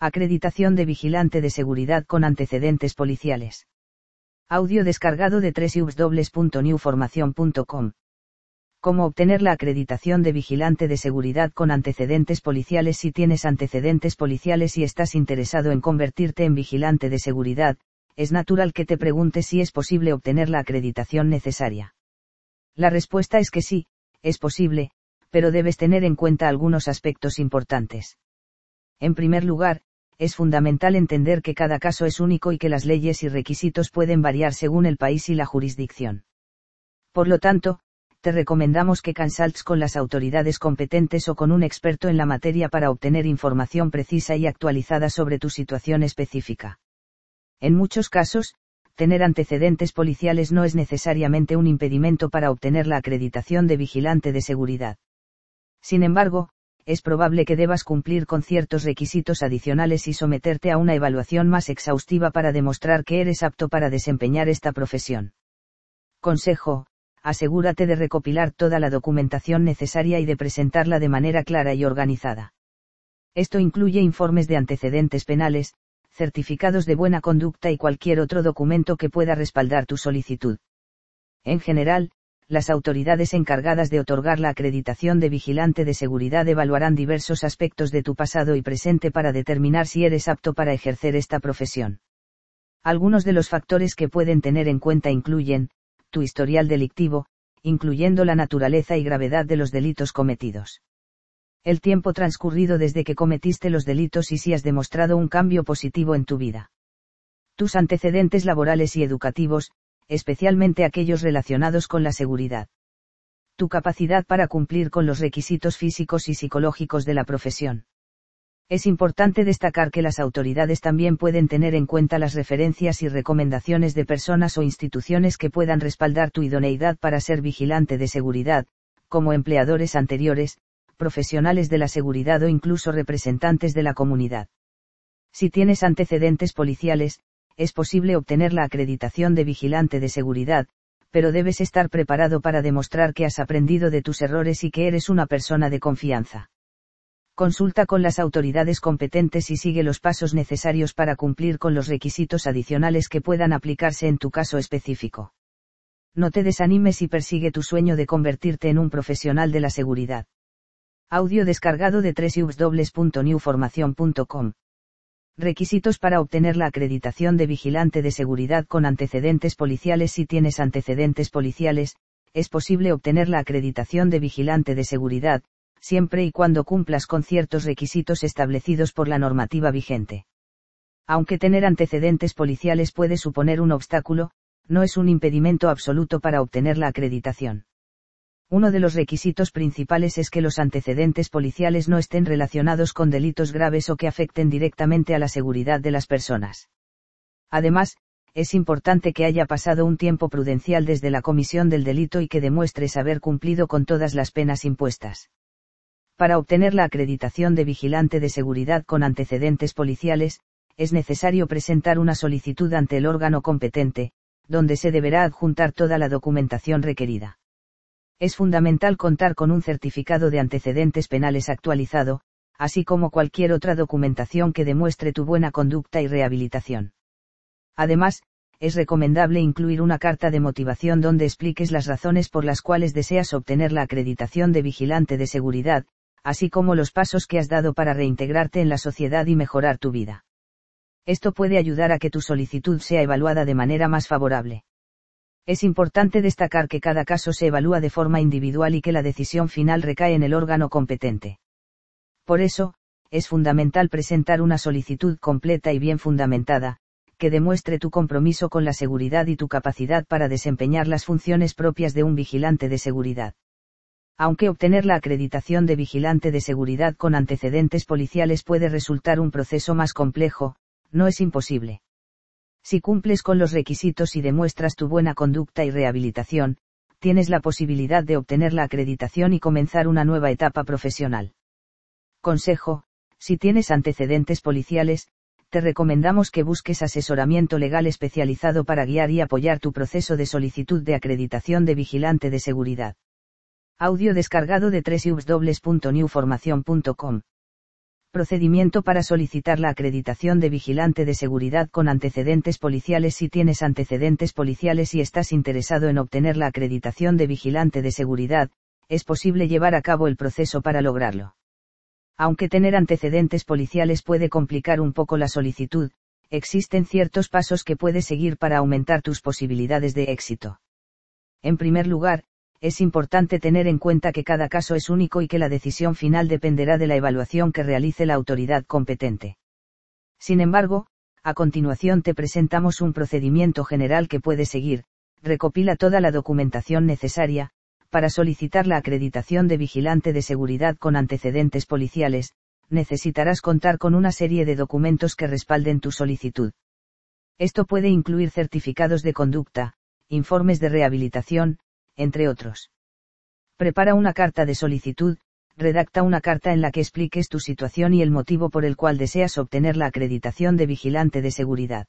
Acreditación de vigilante de seguridad con antecedentes policiales. Audio descargado de www.newformacion.com. ¿Cómo obtener la acreditación de vigilante de seguridad con antecedentes policiales? Si tienes antecedentes policiales y estás interesado en convertirte en vigilante de seguridad, es natural que te preguntes si es posible obtener la acreditación necesaria. La respuesta es que sí, es posible, pero debes tener en cuenta algunos aspectos importantes. En primer lugar, es fundamental entender que cada caso es único y que las leyes y requisitos pueden variar según el país y la jurisdicción. Por lo tanto, te recomendamos que consultes con las autoridades competentes o con un experto en la materia para obtener información precisa y actualizada sobre tu situación específica. En muchos casos, tener antecedentes policiales no es necesariamente un impedimento para obtener la acreditación de vigilante de seguridad. Sin embargo, es probable que debas cumplir con ciertos requisitos adicionales y someterte a una evaluación más exhaustiva para demostrar que eres apto para desempeñar esta profesión. Consejo: asegúrate de recopilar toda la documentación necesaria y de presentarla de manera clara y organizada. Esto incluye informes de antecedentes penales, certificados de buena conducta y cualquier otro documento que pueda respaldar tu solicitud. En general, las autoridades encargadas de otorgar la acreditación de vigilante de seguridad evaluarán diversos aspectos de tu pasado y presente para determinar si eres apto para ejercer esta profesión. Algunos de los factores que pueden tener en cuenta incluyen tu historial delictivo, incluyendo la naturaleza y gravedad de los delitos cometidos. El tiempo transcurrido desde que cometiste los delitos y si has demostrado un cambio positivo en tu vida. Tus antecedentes laborales y educativos, especialmente aquellos relacionados con la seguridad. Tu capacidad para cumplir con los requisitos físicos y psicológicos de la profesión. Es importante destacar que las autoridades también pueden tener en cuenta las referencias y recomendaciones de personas o instituciones que puedan respaldar tu idoneidad para ser vigilante de seguridad, como empleadores anteriores, profesionales de la seguridad o incluso representantes de la comunidad. Si tienes antecedentes policiales, es posible obtener la acreditación de vigilante de seguridad, pero debes estar preparado para demostrar que has aprendido de tus errores y que eres una persona de confianza. Consulta con las autoridades competentes y sigue los pasos necesarios para cumplir con los requisitos adicionales que puedan aplicarse en tu caso específico. No te desanimes y persigue tu sueño de convertirte en un profesional de la seguridad. Audio descargado de www.newformacion.com. Requisitos para obtener la acreditación de vigilante de seguridad con antecedentes policiales. Si tienes antecedentes policiales, es posible obtener la acreditación de vigilante de seguridad, siempre y cuando cumplas con ciertos requisitos establecidos por la normativa vigente. Aunque tener antecedentes policiales puede suponer un obstáculo, no es un impedimento absoluto para obtener la acreditación. Uno de los requisitos principales es que los antecedentes policiales no estén relacionados con delitos graves o que afecten directamente a la seguridad de las personas. Además, es importante que haya pasado un tiempo prudencial desde la comisión del delito y que demuestres haber cumplido con todas las penas impuestas. Para obtener la acreditación de vigilante de seguridad con antecedentes policiales, es necesario presentar una solicitud ante el órgano competente, donde se deberá adjuntar toda la documentación requerida. Es fundamental contar con un certificado de antecedentes penales actualizado, así como cualquier otra documentación que demuestre tu buena conducta y rehabilitación. Además, es recomendable incluir una carta de motivación donde expliques las razones por las cuales deseas obtener la acreditación de vigilante de seguridad, así como los pasos que has dado para reintegrarte en la sociedad y mejorar tu vida. Esto puede ayudar a que tu solicitud sea evaluada de manera más favorable. Es importante destacar que cada caso se evalúa de forma individual y que la decisión final recae en el órgano competente. Por eso, es fundamental presentar una solicitud completa y bien fundamentada, que demuestre tu compromiso con la seguridad y tu capacidad para desempeñar las funciones propias de un vigilante de seguridad. Aunque obtener la acreditación de vigilante de seguridad con antecedentes policiales puede resultar un proceso más complejo, no es imposible. Si cumples con los requisitos y demuestras tu buena conducta y rehabilitación, tienes la posibilidad de obtener la acreditación y comenzar una nueva etapa profesional. Consejo: si tienes antecedentes policiales, te recomendamos que busques asesoramiento legal especializado para guiar y apoyar tu proceso de solicitud de acreditación de vigilante de seguridad. Audio descargado de www.newformacion.com. Procedimiento para solicitar la acreditación de vigilante de seguridad con antecedentes policiales. Si tienes antecedentes policiales y estás interesado en obtener la acreditación de vigilante de seguridad, es posible llevar a cabo el proceso para lograrlo. Aunque tener antecedentes policiales puede complicar un poco la solicitud, existen ciertos pasos que puedes seguir para aumentar tus posibilidades de éxito. En primer lugar, es importante tener en cuenta que cada caso es único y que la decisión final dependerá de la evaluación que realice la autoridad competente. Sin embargo, a continuación te presentamos un procedimiento general que puedes seguir. Recopila toda la documentación necesaria para solicitar la acreditación de vigilante de seguridad con antecedentes policiales. Necesitarás contar con una serie de documentos que respalden tu solicitud. Esto puede incluir certificados de conducta, informes de rehabilitación, entre otros. Prepara una carta de solicitud. Redacta una carta en la que expliques tu situación y el motivo por el cual deseas obtener la acreditación de vigilante de seguridad.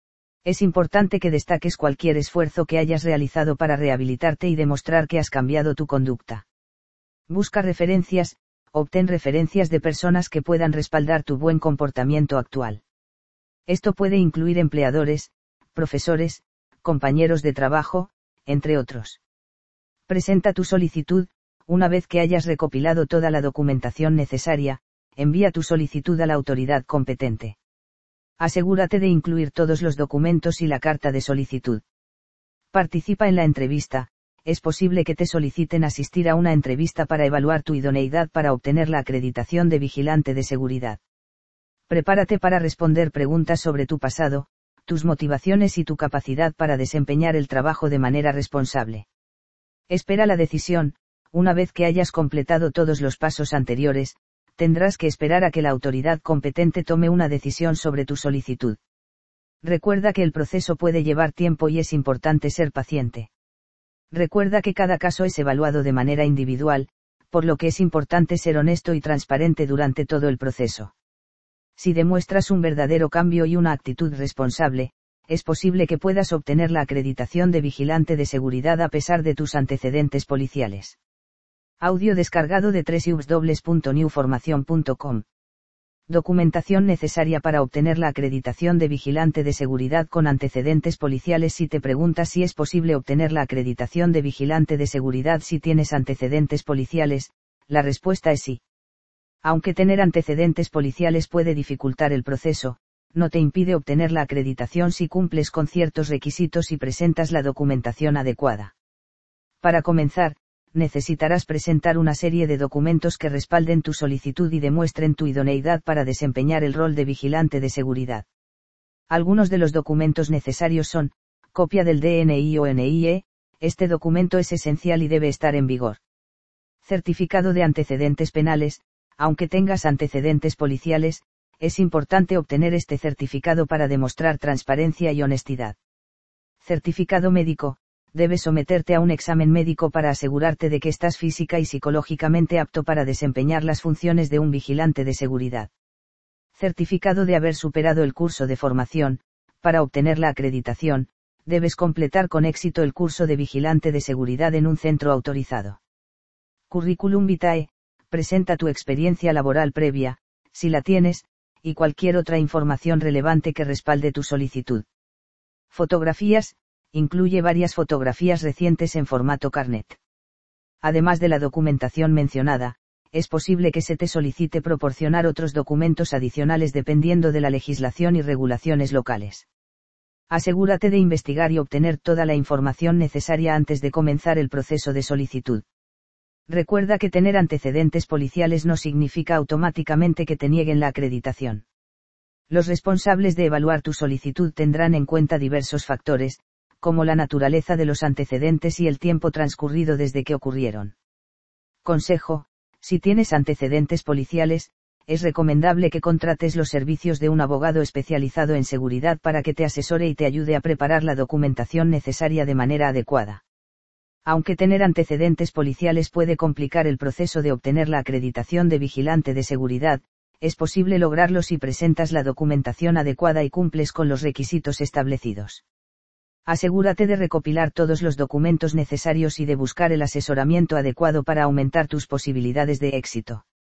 Es importante que destaques cualquier esfuerzo que hayas realizado para rehabilitarte y demostrar que has cambiado tu conducta. Busca referencias. Obtén referencias de personas que puedan respaldar tu buen comportamiento actual. Esto puede incluir empleadores, profesores, compañeros de trabajo, entre otros. Presenta tu solicitud. Una vez que hayas recopilado toda la documentación necesaria, envía tu solicitud a la autoridad competente. Asegúrate de incluir todos los documentos y la carta de solicitud. Participa en la entrevista. Es posible que te soliciten asistir a una entrevista para evaluar tu idoneidad para obtener la acreditación de vigilante de seguridad. Prepárate para responder preguntas sobre tu pasado, tus motivaciones y tu capacidad para desempeñar el trabajo de manera responsable. Espera la decisión. Una vez que hayas completado todos los pasos anteriores, tendrás que esperar a que la autoridad competente tome una decisión sobre tu solicitud. Recuerda que el proceso puede llevar tiempo y es importante ser paciente. Recuerda que cada caso es evaluado de manera individual, por lo que es importante ser honesto y transparente durante todo el proceso. Si demuestras un verdadero cambio y una actitud responsable, es posible que puedas obtener la acreditación de vigilante de seguridad a pesar de tus antecedentes policiales. Audio descargado de www.newformacion.com. Documentación necesaria para obtener la acreditación de vigilante de seguridad con antecedentes policiales. Si te preguntas si es posible obtener la acreditación de vigilante de seguridad si tienes antecedentes policiales, la respuesta es sí. Aunque tener antecedentes policiales puede dificultar el proceso, no te impide obtener la acreditación si cumples con ciertos requisitos y presentas la documentación adecuada. Para comenzar, necesitarás presentar una serie de documentos que respalden tu solicitud y demuestren tu idoneidad para desempeñar el rol de vigilante de seguridad. Algunos de los documentos necesarios son: copia del DNI o NIE, este documento es esencial y debe estar en vigor. Certificado de antecedentes penales, aunque tengas antecedentes policiales, es importante obtener este certificado para demostrar transparencia y honestidad. Certificado médico, debes someterte a un examen médico para asegurarte de que estás física y psicológicamente apto para desempeñar las funciones de un vigilante de seguridad. Certificado de haber superado el curso de formación. Para obtener la acreditación, debes completar con éxito el curso de vigilante de seguridad en un centro autorizado. Curriculum vitae, presenta tu experiencia laboral previa, si la tienes, y cualquier otra información relevante que respalde tu solicitud. Fotografías, incluye varias fotografías recientes en formato carnet. Además de la documentación mencionada, es posible que se te solicite proporcionar otros documentos adicionales dependiendo de la legislación y regulaciones locales. Asegúrate de investigar y obtener toda la información necesaria antes de comenzar el proceso de solicitud. Recuerda que tener antecedentes policiales no significa automáticamente que te nieguen la acreditación. Los responsables de evaluar tu solicitud tendrán en cuenta diversos factores, como la naturaleza de los antecedentes y el tiempo transcurrido desde que ocurrieron. Consejo: si tienes antecedentes policiales, es recomendable que contrates los servicios de un abogado especializado en seguridad para que te asesore y te ayude a preparar la documentación necesaria de manera adecuada. Aunque tener antecedentes policiales puede complicar el proceso de obtener la acreditación de vigilante de seguridad, es posible lograrlo si presentas la documentación adecuada y cumples con los requisitos establecidos. Asegúrate de recopilar todos los documentos necesarios y de buscar el asesoramiento adecuado para aumentar tus posibilidades de éxito.